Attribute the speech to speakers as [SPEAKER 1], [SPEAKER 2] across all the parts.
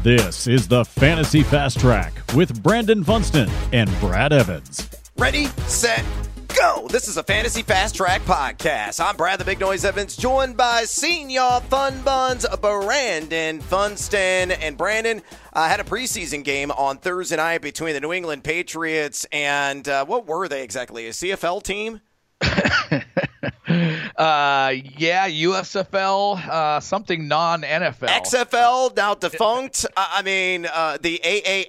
[SPEAKER 1] This is the Fantasy Fast Track with Brandon Funston and Brad Evans.
[SPEAKER 2] Ready, set, go! This is a Fantasy Fast Track podcast. I'm Brad the Big Noise Evans, joined by Senior Fun Buns, Brandon Funston. And Brandon had a preseason game on Thursday night between the New England Patriots and, what were they exactly, a CFL team?
[SPEAKER 3] USFL, something non-NFL.
[SPEAKER 2] XFL, now defunct. The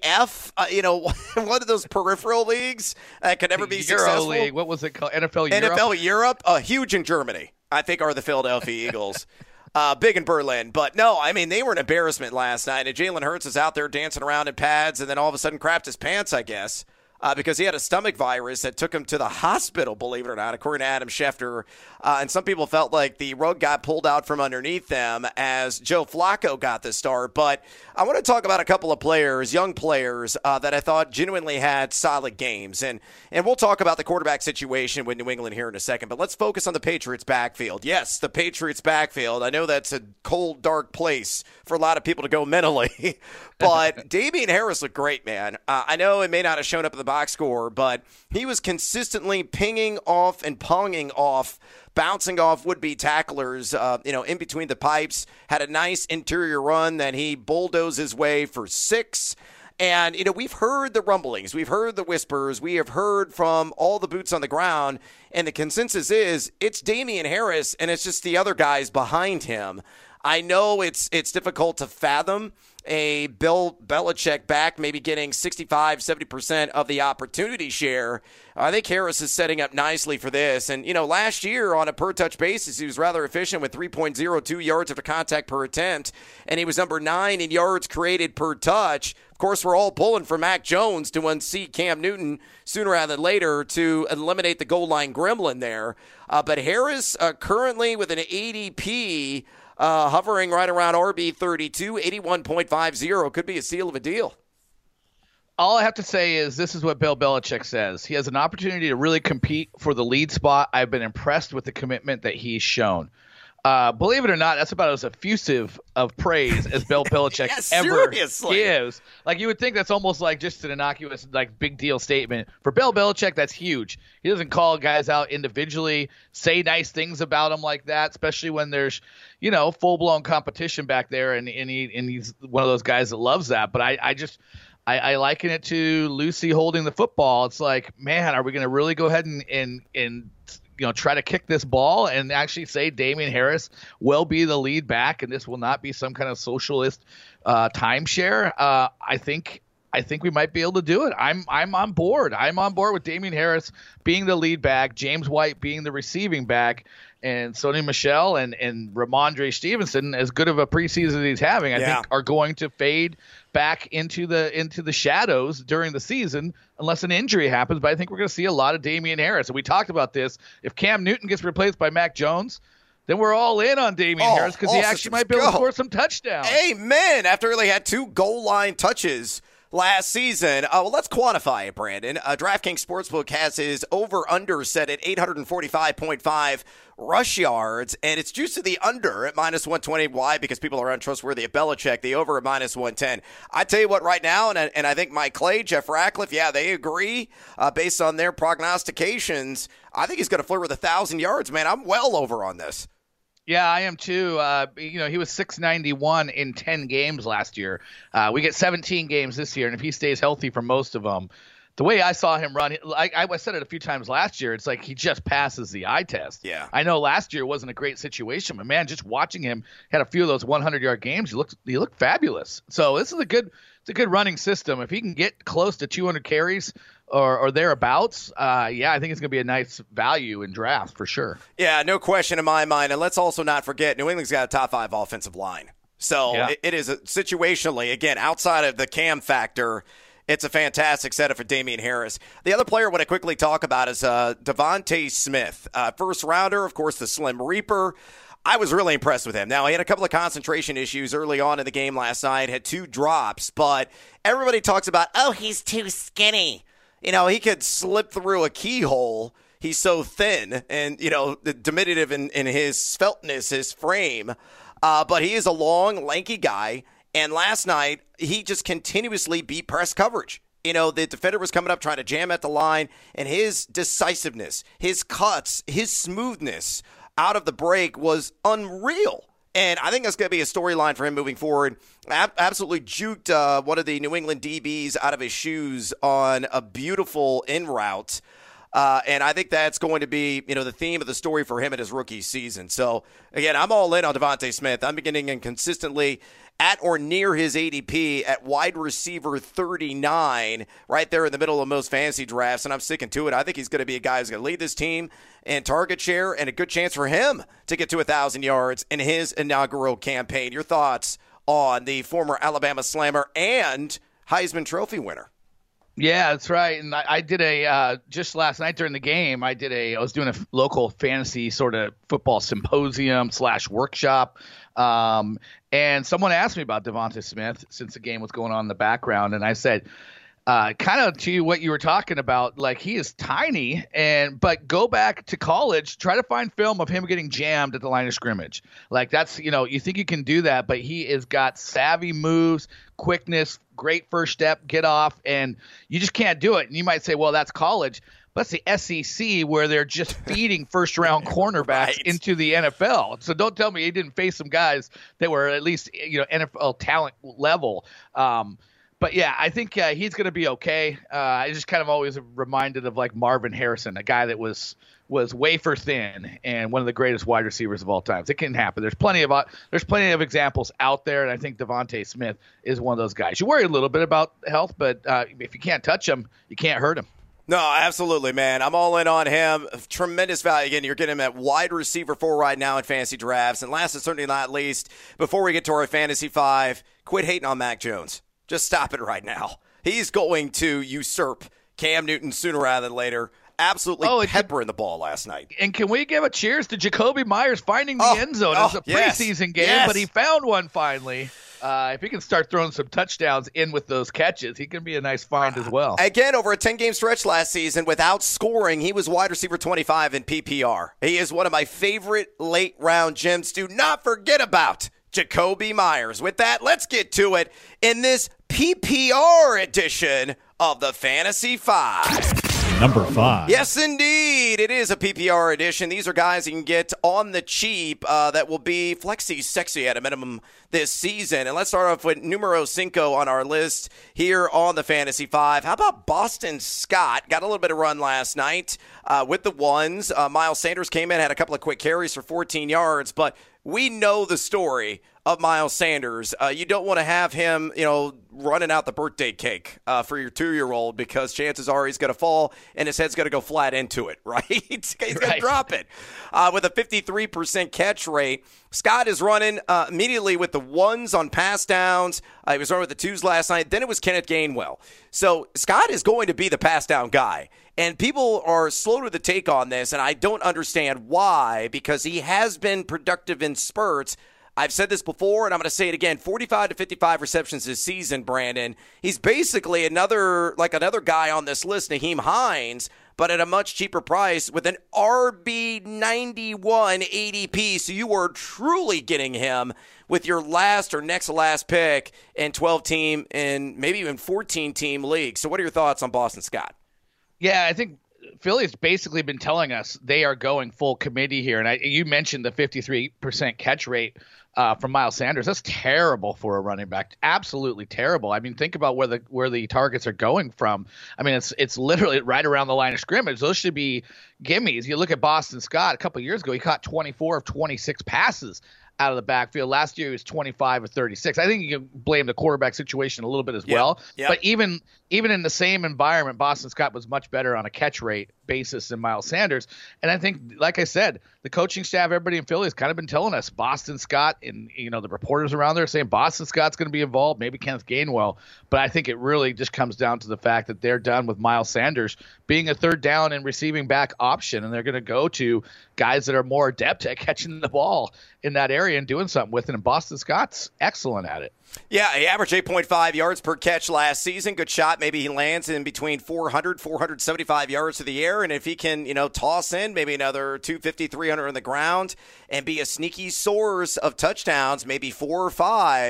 [SPEAKER 2] AAF, one of those peripheral leagues that could never be
[SPEAKER 3] Euro
[SPEAKER 2] successful.
[SPEAKER 3] League. What was it called? NFL Europe?
[SPEAKER 2] NFL Europe, huge in Germany, I think, are the Philadelphia Eagles. Big in Berlin. But no, they were an embarrassment last night. And Jalen Hurts is out there dancing around in pads and then all of a sudden crapped his pants, I guess. Because he had a stomach virus that took him to the hospital, believe it or not, according to Adam Schefter. And some people felt like the rug got pulled out from underneath them as Joe Flacco got the start. But I want to talk about a couple of players, young players, that I thought genuinely had solid games. And we'll talk about the quarterback situation with New England here in a second. But let's focus on the Patriots backfield. Yes, the Patriots backfield. I know that's a cold, dark place for a lot of people to go mentally. But Damien Harris looked great, man. I know it may not have shown up in the box score, but he was consistently pinging off and ponging off, bouncing off would-be tacklers, in between the pipes. Had a nice interior run that he bulldozed his way for 6. And, we've heard the rumblings. We've heard the whispers. We have heard from all the boots on the ground. And the consensus is it's Damien Harris, and it's just the other guys behind him. I know it's difficult to fathom a Bill Belichick back maybe getting 65, 70% of the opportunity share. I think Harris is setting up nicely for this. And, last year on a per-touch basis, he was rather efficient with 3.02 yards after contact per attempt, and he was number 9 in yards created per touch. Of course, we're all pulling for Mac Jones to unseat Cam Newton sooner rather than later to eliminate the goal line gremlin there. But Harris currently with an ADP hovering right around RB32, 81.50. Could be a steal of a deal.
[SPEAKER 3] All I have to say is this is what Bill Belichick says. He has an opportunity to really compete for the lead spot. I've been impressed with the commitment that he's shown. Believe it or not, that's about as effusive of praise as Bill Belichick ever gives. Like, you would think that's almost like just an innocuous, big deal statement. For Bill Belichick, that's huge. He doesn't call guys out individually, say nice things about them like that, especially when there's, full-blown competition back there, and he's one of those guys that loves that. But I liken it to Lucy holding the football. It's like, man, are we going to really go ahead and try to kick this ball and actually say Damien Harris will be the lead back and this will not be some kind of socialist timeshare? I think we might be able to do it. I'm on board. I'm on board with Damien Harris being the lead back, James White being the receiving back, and Sony Michel and Ramondre Stevenson, as good of a preseason as he's having, I think are going to fade back into the shadows during the season unless an injury happens. But I think we're going to see a lot of Damien Harris. And we talked about this. If Cam Newton gets replaced by Mac Jones, then we're all in on Damien Harris because he actually might be able to score some touchdowns.
[SPEAKER 2] Amen. After he had 2 goal line touches last season. Let's quantify it, Brandon. DraftKings Sportsbook has his over-under set at 845.5 rush yards, and it's juiced to the under at -120. Why? Because people are untrustworthy at Belichick. The over at -110. I tell you what, right now, and I think Mike Clay, Jeff Ratcliffe, they agree based on their prognostications. I think he's going to flirt with 1,000 yards, man. I'm well over on this.
[SPEAKER 3] Yeah, I am too. He was 691 in 10 games last year. We get 17 games this year, and if he stays healthy for most of them, the way I saw him run, I said it a few times last year, it's like he just passes the eye test.
[SPEAKER 2] Yeah.
[SPEAKER 3] I know last year wasn't a great situation, but man, just watching him, had a few of those 100-yard games, he looked fabulous. So this is a good running system. If he can get close to 200 carries or thereabouts, I think it's going to be a nice value in drafts for sure.
[SPEAKER 2] Yeah, no question in my mind. And let's also not forget, New England's got a top 5 offensive line. So it is situationally, again, outside of the Cam factor, it's a fantastic setup for Damien Harris. The other player I want to quickly talk about is Devontae Smith. First rounder, of course, the Slim Reaper. I was really impressed with him. Now, he had a couple of concentration issues early on in the game last night, had 2 drops, but everybody talks about, he's too skinny. He could slip through a keyhole. He's so thin and, the diminutive in his sveltness, his frame. But he is a long, lanky guy. And last night, he just continuously beat press coverage. You know, the defender was coming up trying to jam at the line, and his decisiveness, his cuts, his smoothness out of the break was unreal. And I think that's going to be a storyline for him moving forward. Absolutely juked one of the New England DBs out of his shoes on a beautiful in route. And I think that's going to be, the theme of the story for him in his rookie season. So, again, I'm all in on DeVonta Smith. I'm beginning and consistently at or near his ADP at wide receiver 39, right there in the middle of most fantasy drafts, and I'm sticking to it. I think he's going to be a guy who's going to lead this team in target share, and a good chance for him to get to 1,000 yards in his inaugural campaign. Your thoughts on the former Alabama Slammer and Heisman Trophy winner?
[SPEAKER 3] Yeah, that's right. And I did just last night during the game, I was doing a local fantasy sort of football symposium / workshop. And someone asked me about DeVonta Smith since the game was going on in the background. And I said, kind of to what you were talking about, like he is tiny, but go back to college, try to find film of him getting jammed at the line of scrimmage. Like that's, you think you can do that, but he has got savvy moves, quickness, great first step, get off, and you just can't do it. And you might say, well, that's college. That's the SEC where they're just feeding first-round cornerbacks into the NFL. So don't tell me he didn't face some guys that were at least NFL talent level. But yeah, I think he's going to be okay. I just kind of always reminded of like Marvin Harrison, a guy that was wafer thin and one of the greatest wide receivers of all time. It can happen. There's plenty of examples out there, and I think DeVonta Smith is one of those guys. You worry a little bit about health, but if you can't touch him, you can't hurt him.
[SPEAKER 2] No, absolutely, man. I'm all in on him. Tremendous value. Again, you're getting him at wide receiver 4 right now in fantasy drafts. And last but certainly not least, before we get to our fantasy 5, quit hating on Mac Jones. Just stop it right now. He's going to usurp Cam Newton sooner rather than later. Absolutely peppering the ball last night.
[SPEAKER 3] And can we give a cheers to Jacoby Myers finding the end zone? It was a preseason game, but he found one finally. If he can start throwing some touchdowns in with those catches, he can be a nice find as well.
[SPEAKER 2] Again, over a 10-game stretch last season, without scoring, he was wide receiver 25 in PPR. He is one of my favorite late-round gems. Do not forget about Jacoby Myers. With that, let's get to it in this PPR edition of the Fantasy 5.
[SPEAKER 1] Number 5.
[SPEAKER 2] Yes, indeed. It is a PPR edition. These are guys you can get on the cheap that will be flexi sexy at a minimum this season. And let's start off with numero 5 on our list here on the Fantasy 5. How about Boston Scott? Got a little bit of run last night with the ones. Miles Sanders came in, had a couple of quick carries for 14 yards, but we know the story of Miles Sanders. You don't want to have him, running out the birthday cake for your 2-year-old because chances are he's going to fall and his head's going to go flat into it, right? He's going to drop it. With a 53% catch rate, Scott is running immediately with the ones on pass downs. He was running with the 2s last night. Then it was Kenneth Gainwell. So Scott is going to be the pass down guy. And people are slow to the take on this, and I don't understand why, because he has been productive in spurts. I've said this before, and I'm going to say it again, 45 to 55 receptions this season, Brandon. He's basically another guy on this list, Nyheim Hines, but at a much cheaper price with an RB91 ADP. So you are truly getting him with your last or next to last pick in 12-team and maybe even 14-team leagues. So what are your thoughts on Boston Scott?
[SPEAKER 3] Yeah, I think Philly's basically been telling us they are going full committee here. And you mentioned the 53% catch rate from Miles Sanders. That's terrible for a running back. Absolutely terrible. I mean, think about where the targets are going from. I mean, it's literally right around the line of scrimmage. Those should be gimmies. You look at Boston Scott a couple of years ago, he caught 24 of 26 passes out of the backfield. Last year he was 25 of 36. I think you can blame the quarterback situation a little bit as well. Yep. But even in the same environment, Boston Scott was much better on a catch rate basis than Miles Sanders. And I think, like I said, the coaching staff, everybody in Philly has kind of been telling us Boston Scott, and the reporters around there saying Boston Scott's going to be involved, maybe Kenneth Gainwell. But I think it really just comes down to the fact that they're done with Miles Sanders being a third down and receiving back option, and they're going to go to guys that are more adept at catching the ball in that area and doing something with it. And Boston Scott's excellent at it.
[SPEAKER 2] Yeah, he averaged 8.5 yards per catch last season. Good shot. Maybe he lands in between 475 yards to the air. And if he can, toss in maybe another 250, 300 on the ground and be a sneaky source of touchdowns, maybe 4 or 5,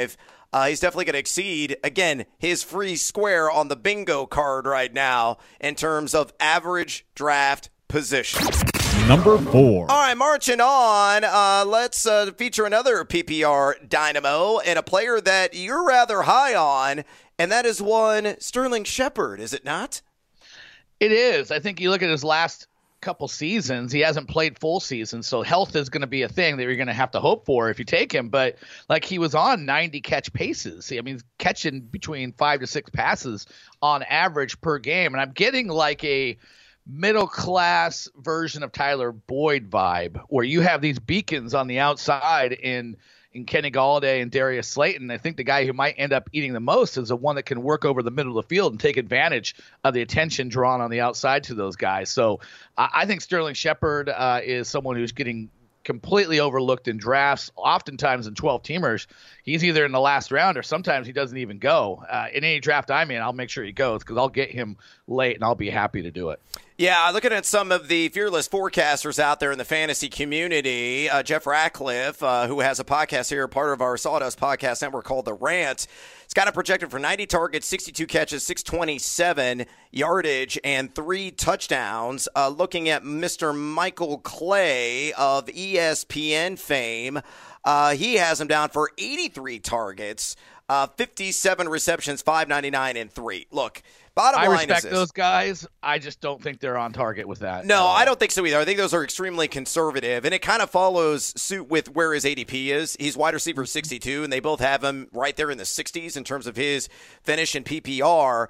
[SPEAKER 2] He's definitely going to exceed, again, his free square on the bingo card right now in terms of average draft position.
[SPEAKER 1] Number 4.
[SPEAKER 2] All right, marching on. Let's feature another PPR dynamo and a player that you're rather high on, and that is one Sterling Shepard, is it not?
[SPEAKER 3] It is. I think you look at his last couple seasons, he hasn't played full season, so health is going to be a thing that you're going to have to hope for if you take him. But like, he was on 90 catch paces. I mean, he's catching between 5 to 6 passes on average per game, and I'm getting like a middle class version of Tyler Boyd vibe, where you have these beacons on the outside in Kenny Golladay and Darius Slayton. I think the guy who might end up eating the most is the one that can work over the middle of the field and take advantage of the attention drawn on the outside to those guys. So I think Sterling Shepard is someone who's getting completely overlooked in drafts, oftentimes in 12-teamers. He's either in the last round or sometimes he doesn't even go. In any draft I'm in, I'll make sure he goes because I'll get him late and I'll be happy to do it.
[SPEAKER 2] Yeah, looking at some of the fearless forecasters out there in the fantasy community, Jeff Ratcliffe, who has a podcast here, part of our Sawdust Podcast Network called The Rant, it's got it projected for 90 targets, 62 catches, 627 yardage, and 3 touchdowns. Looking at Mr. Michael Clay of ESPN fame, he has him down for 83 targets, 57 receptions, 599, and 3. Look, bottom line is this. I respect
[SPEAKER 3] those guys. I just don't think they're on target with that.
[SPEAKER 2] No, I don't think so either. I think those are extremely conservative, and it kind of follows suit with where his ADP is. He's wide receiver 62, and they both have him right there in the 60s in terms of his finish in PPR,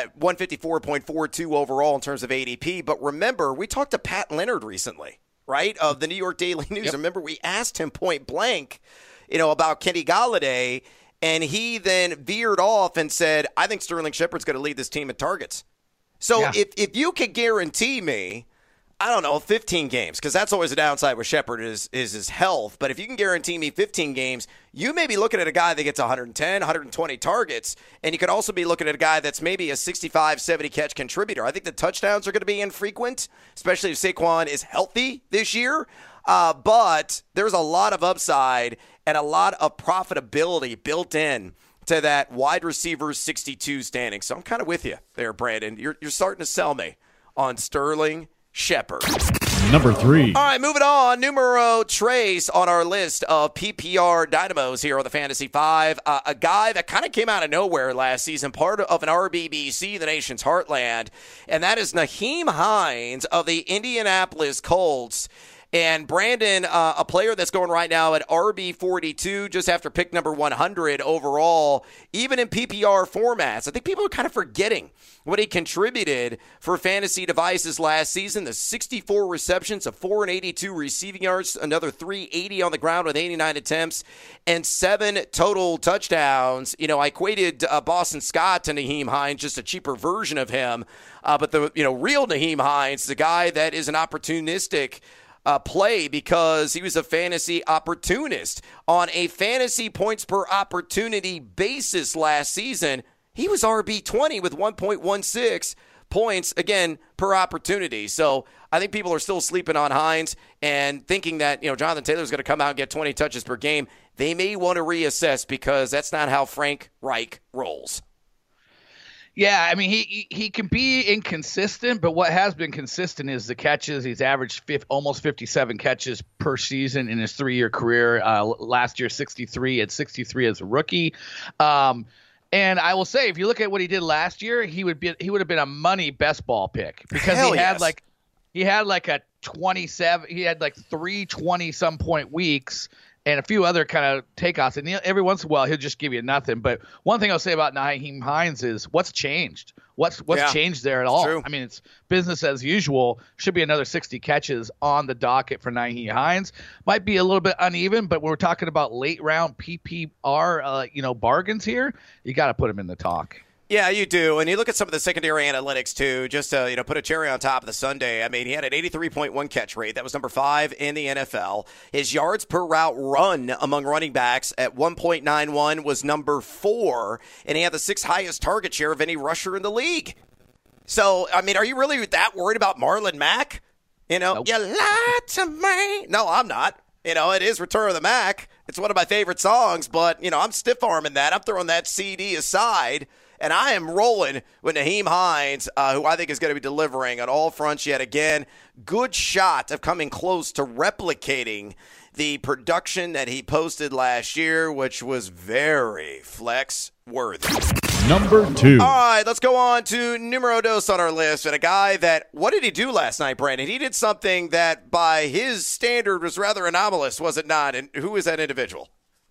[SPEAKER 2] 154.42 overall in terms of ADP. But remember, we talked to Pat Leonard recently, right, of the New York Daily News.
[SPEAKER 3] Yep.
[SPEAKER 2] Remember, we asked him point blank, about Kenny Golladay, and he then veered off and said, I think Sterling Shepard's going to lead this team in targets. So
[SPEAKER 3] yeah.
[SPEAKER 2] if you could guarantee me, I don't know, 15 games, because that's always a downside with Shepard is his health. But if you can guarantee me 15 games, you may be looking at a guy that gets 110, 120 targets, and you could also be looking at a guy that's maybe a 65, 70 catch contributor. I think the touchdowns are going to be infrequent, especially if Saquon is healthy this year. But there's a lot of upside and a lot of profitability built in to that wide receiver 62 standing. So I'm kind of with you there, Brandon. You're starting to sell me on Sterling Shepard.
[SPEAKER 1] Number 3.
[SPEAKER 2] All right, moving on. Numero tres on our list of PPR dynamos here on the Fantasy 5. A guy that kind of came out of nowhere last season, part of an RBBC, the nation's heartland, and that is Nyheim Hines of the Indianapolis Colts. And Brandon, a player that's going right now at RB42, just after pick number 100 overall, even in PPR formats. I think people are kind of forgetting what he contributed for fantasy devices last season. The 64 receptions, of 482 receiving yards, another 380 on the ground with 89 attempts, and 7 total touchdowns. I equated Boston Scott to Nyheim Hines, just a cheaper version of him. But the real Nyheim Hines, the guy that is an opportunistic play because he was a fantasy opportunist. On a fantasy points per opportunity basis last season, he was RB20 with 1.16 points, again, per opportunity. So I think people are still sleeping on Hines and thinking that, Jonathan Taylor's going to come out and get 20 touches per game. They may want to reassess because that's not how Frank Reich rolls.
[SPEAKER 3] Yeah, I mean, he can be inconsistent, but what has been consistent is the catches. He's averaged almost 57 catches per season in his 3-year career. Last year, 63 at 63 as a rookie. And I will say, if you look at what he did last year, he would have been a money best ball pick because he had like a 27. He had like 3 20-some point weeks and a few other kind of takeoffs. And every once in a while, he'll just give you nothing. But one thing I'll say about Nyheim Hines is what's changed? What's changed there at all?
[SPEAKER 2] True.
[SPEAKER 3] I mean, it's business as usual. Should be another 60 catches on the docket for Nyheim Hines. Might be a little bit uneven, but when we're talking about late round PPR, bargains here, you got to put him in the talk.
[SPEAKER 2] Yeah, you do. And you look at some of the secondary analytics, too, just to put a cherry on top of the sundae. I mean, he had an 83.1 catch rate. That was number 5 in the NFL. His yards per route run among running backs at 1.91 was number 4. And he had the 6th highest target share of any rusher in the league. So, I mean, are you really that worried about Marlon Mack?
[SPEAKER 3] Nope.
[SPEAKER 2] You lied to me. No, I'm not. It is Return of the Mac. It's one of my favorite songs, but, I'm stiff-arming that. I'm throwing that CD aside, and I am rolling with Nyheim Hines, who I think is going to be delivering on all fronts yet again. Good shot of coming close to replicating the production that he posted last year, which was very flex-worthy.
[SPEAKER 1] Number 2.
[SPEAKER 2] All right, let's go on to numero dos on our list. And a guy that, what did he do last night, Brandon? He did something that by his standard was rather anomalous, was it not? And who is that individual?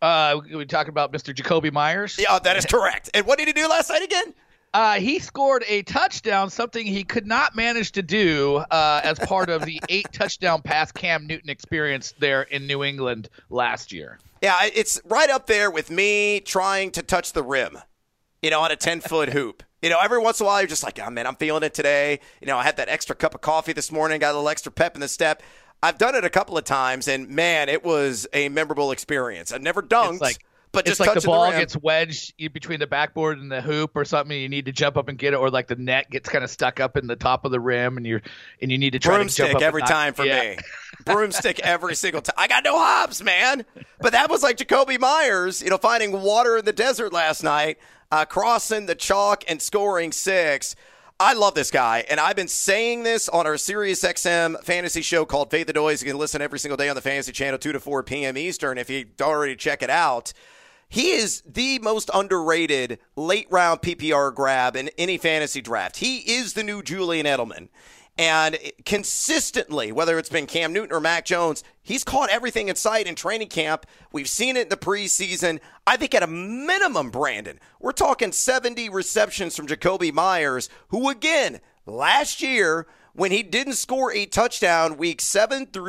[SPEAKER 3] We talking about Mr. Jakobi Meyers?
[SPEAKER 2] Yeah, that is correct. And what did he do last night again?
[SPEAKER 3] He scored a touchdown, something he could not manage to do as part of the 8-touchdown pass Cam Newton experience there in New England last year.
[SPEAKER 2] Yeah, it's right up there with me trying to touch the rim, on a 10-foot hoop. Every once in a while you're just like, oh, man, I'm feeling it today. I had that extra cup of coffee this morning, got a little extra pep in the step. I've done it a couple of times, and, man, it was a memorable experience. I've never dunked. But
[SPEAKER 3] it's
[SPEAKER 2] just
[SPEAKER 3] like the ball
[SPEAKER 2] rim.
[SPEAKER 3] gets wedged between the backboard and the hoop or something. You need to jump up and get it, or like the net gets kind of stuck up in the top of the rim, and you need to try
[SPEAKER 2] Broomstick
[SPEAKER 3] to jump up
[SPEAKER 2] every time for me. Broomstick every single time. I got no hops, man. But that was like Jakobi Meyers, finding water in the desert last night, crossing the chalk and scoring 6. I love this guy, and I've been saying this on our SiriusXM fantasy show called Fade the Noise. You can listen every single day on the Fantasy Channel, 2 to 4 p.m. Eastern, if you already check it out. He is the most underrated late-round PPR grab in any fantasy draft. He is the new Julian Edelman. And consistently, whether it's been Cam Newton or Mac Jones, he's caught everything in sight in training camp. We've seen it in the preseason. I think at a minimum, Brandon, we're talking 70 receptions from Jakobi Meyers, who, again, last year, when he didn't score a touchdown week 7 through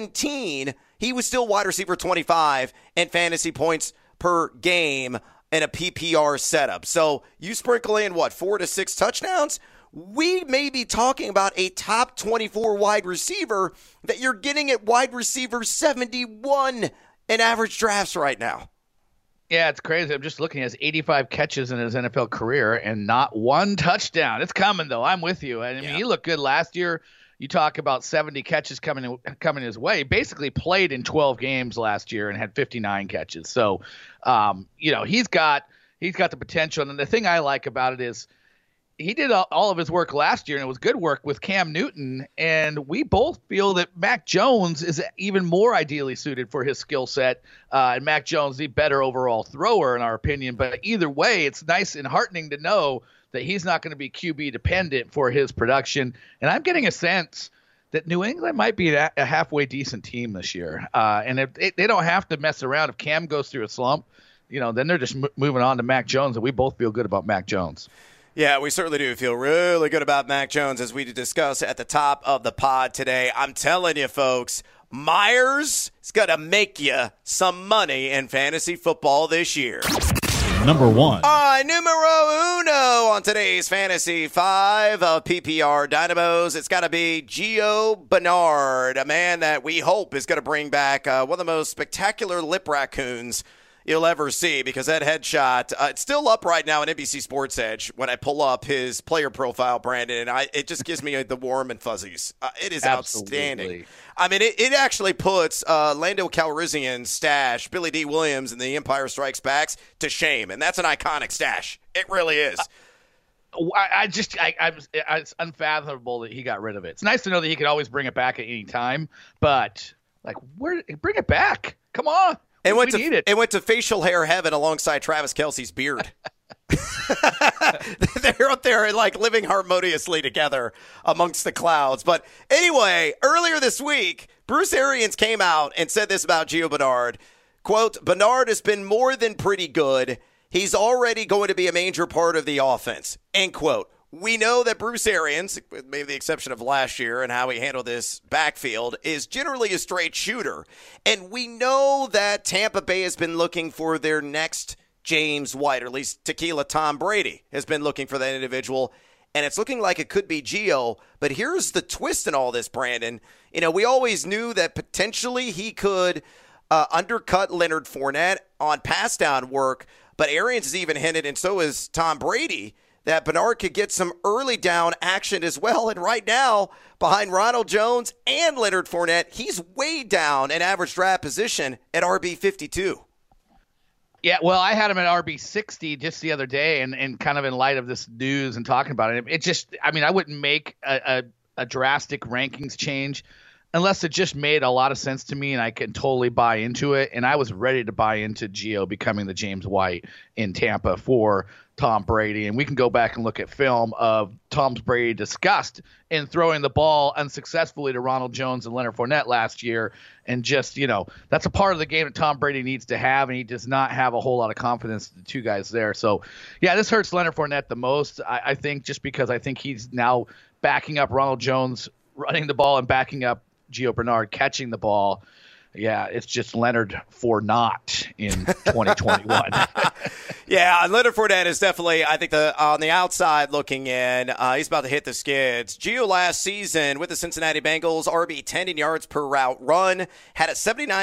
[SPEAKER 2] 17, he was still wide receiver 25 and fantasy points per game in a PPR setup. So you sprinkle in, 4 to 6 touchdowns? We may be talking about a top 24 wide receiver that you're getting at wide receiver 71 in average drafts right now.
[SPEAKER 3] Yeah, it's crazy. I'm just looking at his 85 catches in his NFL career and not one touchdown. It's coming, though. I'm with you. I mean, he looked good last year. You talk about 70 catches coming his way. Basically played in 12 games last year and had 59 catches. So, he's got the potential. And the thing I like about it is he did all of his work last year, and it was good work with Cam Newton. And we both feel that Mac Jones is even more ideally suited for his skill set. And Mac Jones, the better overall thrower, in our opinion. But either way, it's nice and heartening to know that he's not going to be QB dependent for his production. And I'm getting a sense that New England might be a halfway decent team this year. And if they don't have to mess around. If Cam goes through a slump, then they're just moving on to Mac Jones, and we both feel good about Mac Jones.
[SPEAKER 2] Yeah, we certainly do feel really good about Mac Jones, as we discussed at the top of the pod today. I'm telling you, folks, Meyers is going to make you some money in fantasy football this year.
[SPEAKER 1] Number 1.
[SPEAKER 2] Numero uno on today's Fantasy 5 of PPR Dynamos. It's got to be Gio Bernard, a man that we hope is going to bring back one of the most spectacular lip raccoons you'll ever see, because that headshot, it's still up right now on NBC Sports Edge when I pull up his player profile, Brandon, and it just gives me the warm and fuzzies. It is outstanding. I mean, it actually puts Lando Calrissian's stash, Billy D. Williams and The Empire Strikes Back, to shame, and that's an iconic stash. It really is.
[SPEAKER 3] It's unfathomable that he got rid of it. It's nice to know that he could always bring it back at any time, but bring it back. Come on.
[SPEAKER 2] It went to facial hair heaven alongside Travis Kelce's beard. They're up there living harmoniously together amongst the clouds. But anyway, earlier this week, Bruce Arians came out and said this about Gio Bernard. Quote, Bernard has been more than pretty good. He's already going to be a major part of the offense. End quote. We know that Bruce Arians, with maybe the exception of last year and how he handled this backfield, is generally a straight shooter. And we know that Tampa Bay has been looking for their next James White, or at least Tequila Tom Brady has been looking for that individual. And it's looking like it could be Gio. But here's the twist in all this, Brandon. We always knew that potentially he could undercut Leonard Fournette on pass down work. But Arians has even hinted, and so is Tom Brady, that Bernard could get some early down action as well. And right now, behind Ronald Jones and Leonard Fournette, he's way down in average draft position at RB 52.
[SPEAKER 3] Yeah, well, I had him at RB 60 just the other day, and kind of in light of this news and talking about it, it just, I mean, I wouldn't make a drastic rankings change unless it just made a lot of sense to me and I can totally buy into it. And I was ready to buy into Gio becoming the James White in Tampa for Tom Brady. And we can go back and look at film of Tom Brady disgust in throwing the ball unsuccessfully to Ronald Jones and Leonard Fournette last year. And just, that's a part of the game that Tom Brady needs to have. And he does not have a whole lot of confidence, the two guys there. So, yeah, this hurts Leonard Fournette the most, I think, just because I think he's now backing up Ronald Jones running the ball and backing up Gio Bernard catching the ball. Yeah, it's just Leonard Fournette in 2021.
[SPEAKER 2] Yeah, Leonard Fournette is definitely, I think, on the outside looking in. He's about to hit the skids. Gio last season with the Cincinnati Bengals, RB 10 in yards per route run, had a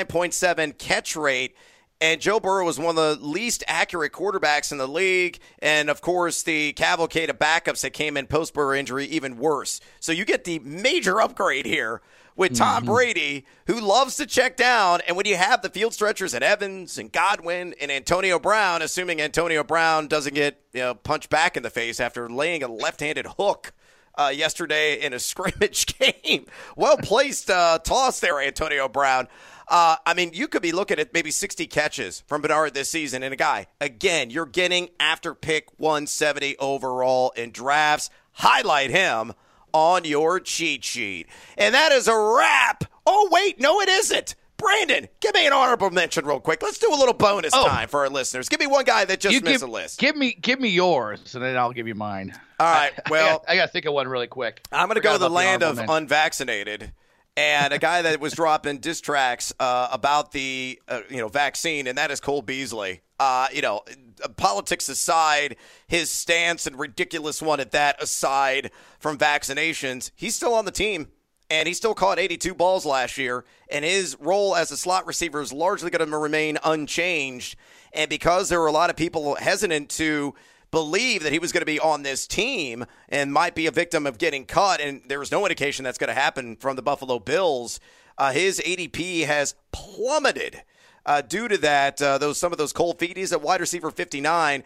[SPEAKER 2] 79.7 catch rate. And Joe Burrow was one of the least accurate quarterbacks in the league. And, of course, the cavalcade of backups that came in post-Burrow injury even worse. So you get the major upgrade here with Tom Brady, who loves to check down. And when you have the field stretchers and Evans and Godwin and Antonio Brown, assuming Antonio Brown doesn't get punched back in the face after laying a left-handed hook yesterday in a scrimmage game. Well-placed toss there, Antonio Brown. I mean, you could be looking at maybe 60 catches from Bernard this season. And a guy, again, you're getting after pick 170 overall in drafts. Highlight him on your cheat sheet. And that is a wrap. Oh, wait, no, it isn't. Brandon, give me an honorable mention real quick. Let's do a little bonus time for our listeners. Give me one guy that just missed a list.
[SPEAKER 3] Give me yours, and then I'll give you mine.
[SPEAKER 2] All right, well.
[SPEAKER 3] I got to think of one really quick.
[SPEAKER 2] I'm going to go to the land of unvaccinated. And a guy that was dropping diss tracks about the vaccine, and that is Cole Beasley. Politics aside, his stance and ridiculous one at that aside from vaccinations, he's still on the team, and he still caught 82 balls last year, and his role as a slot receiver is largely going to remain unchanged. And because there were a lot of people hesitant to believe that he was going to be on this team and might be a victim of getting cut, and there was no indication that's going to happen from the Buffalo Bills, his ADP has plummeted due to that. Some of those cold feeties at wide receiver 59,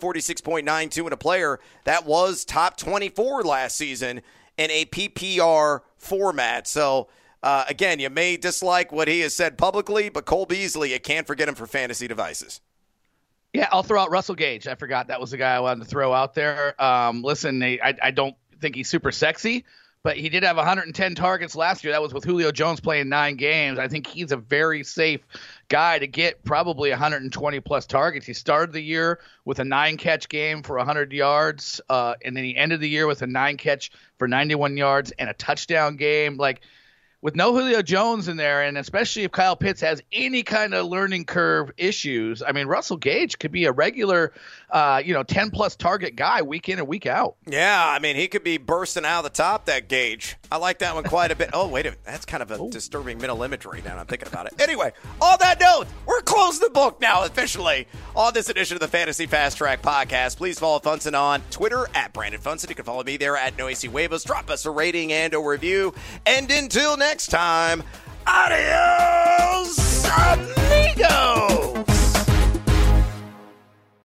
[SPEAKER 2] 146.92 in a player that was top 24 last season in a PPR format. So again, you may dislike what he has said publicly, but Cole Beasley, you can't forget him for fantasy devices.
[SPEAKER 3] Yeah, I'll throw out Russell Gage. I forgot that was the guy I wanted to throw out there. Listen, I don't think he's super sexy, but he did have 110 targets last year. That was with Julio Jones playing 9 games. I think he's a very safe guy to get probably 120-plus targets. He started the year with a 9-catch game for 100 yards, and then he ended the year with a 9-catch for 91 yards and a touchdown game. With no Julio Jones in there, and especially if Kyle Pitts has any kind of learning curve issues, I mean, Russell Gage could be a regular, 10-plus target guy week in and week out.
[SPEAKER 2] Yeah, I mean, he could be bursting out of the top, that Gage. I like that one quite a bit. Oh, wait a minute. That's kind of a disturbing mental imagery now that I'm thinking about it. Anyway, on that note, we're closing the book now officially on this edition of the Fantasy Fast Track podcast. Please follow Funson on Twitter at Brandon Funson. You can follow me there at Noisy Huevos. Drop us a rating and a review. And until next time, adios, amigo!